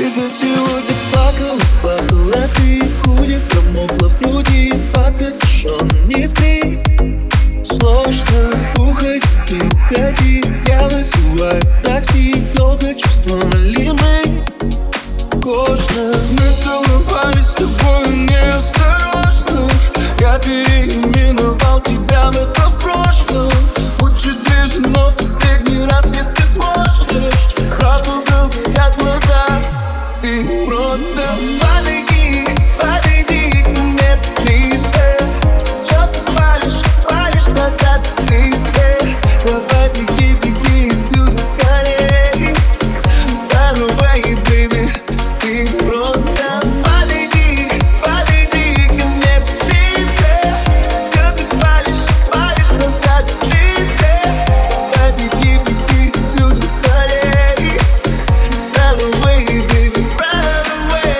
же сегодня плакала ты, худи промокла в груди, под капюшоном не скрий. Сложно уходить и уходить, я вызываю такси, долго чувствовали мы кожно. Мы целовались с тобой неосторожно, я переименовал тебя в это в прошлом. Будь чуть ближе, но в последний раз, если сможешь. Правду говорят глаза, ты просто подойди, подойди к мне ближе. Чё ты палишь глаза бесстыжие? Давай беги, беги отсюда скорей. Run away, baby, ты просто подойди, подойди ко мне ближе. Чё ты палишь глаза бесстыжие? Давай беги, беги отсюда скорей. Run away, baby, run away.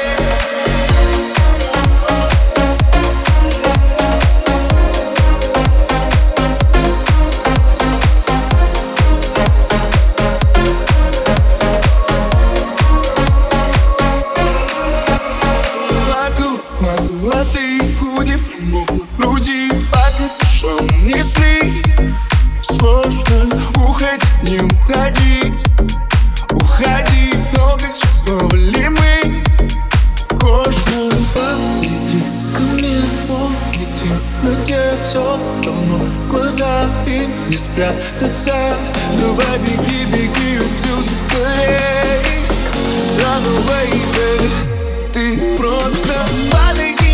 Плакала ты, худи промокла в груди, под капюшоном не скрий. Сложно уходить, не уходить. Уходи, долго чувствовали мы кожно. Подойди ко мне, помните, но тебе все равно глаза и не спрятаться. Давай беги, беги отсюда скорей. Run away, baby, ты просто подойди.